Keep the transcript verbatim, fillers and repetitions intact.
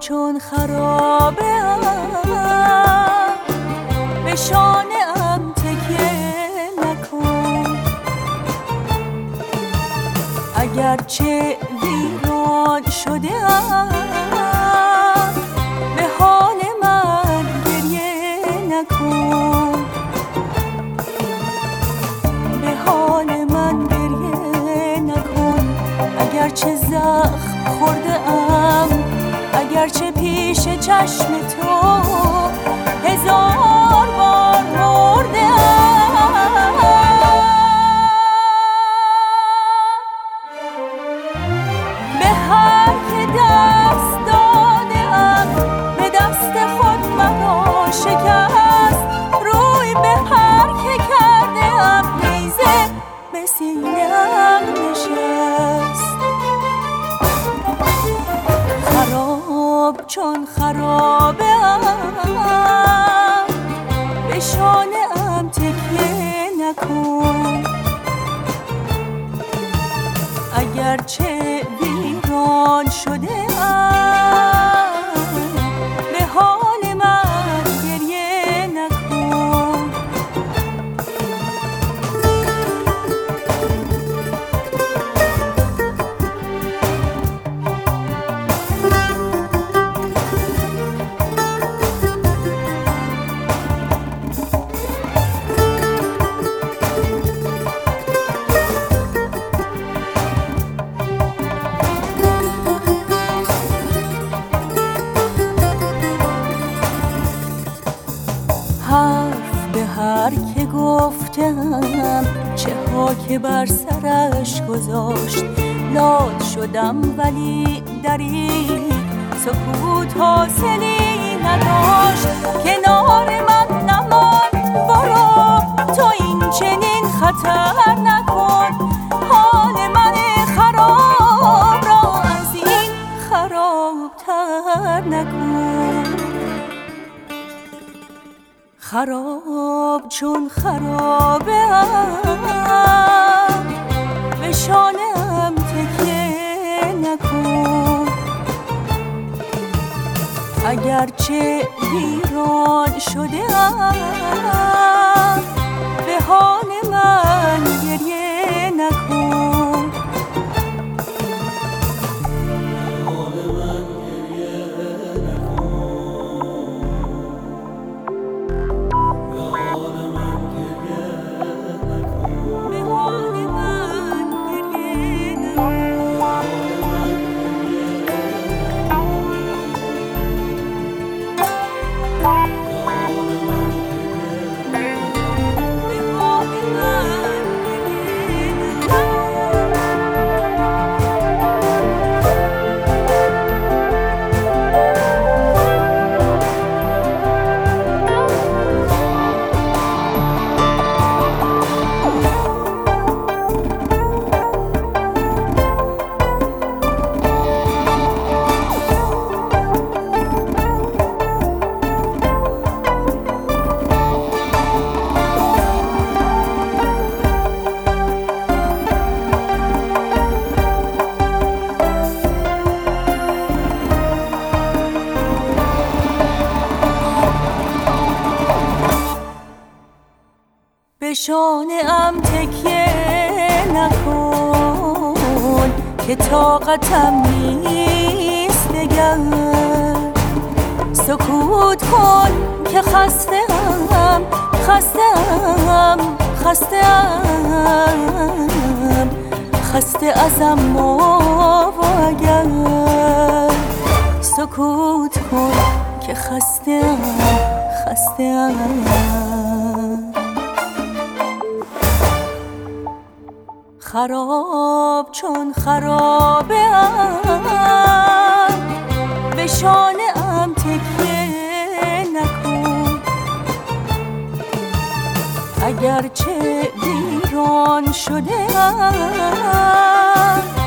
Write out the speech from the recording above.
چون خرابه ام، به شانه ام تکیه نکن. اگرچه ویران شده ام، به حال من گریه نکن. به حال من گریه نکن. اگرچه زخم خورده ام، اگرچه پیش چشم تو هزار بار مرده ام، به هر که دست داده ام به دست خود مرا شکست. روی به هر که کرده ام نیزه به سینه ام نشست. خراب چون خرابه ام، به شانه ام تکیه نکن. اگرچه ویران شده ام، به حال من گریه نکن. حرف به هر که گفتم چه ها که بر سرش گذاشت. لال شدم ولی در این سکوت حاصلی نداشت. کنار من نمان برو تو این چنین خطر نکن. حال من خراب را از این خرابتر نکن. خراب چون خرابه ام، به شانه ام تکیه نکن. اگرچه ویران شده ام، به حال من گریه نکن. به شانه ام تکیه نکن که طاقتم نیست دگر. سکوت کن که خسته ام خسته ام خسته ام خسته ازم ما و اگر. سکوت کن که خسته ام خسته ام. خراب چون خرابه ام، به شانه ام تکیه نکن. اگرچه ویران شده ام،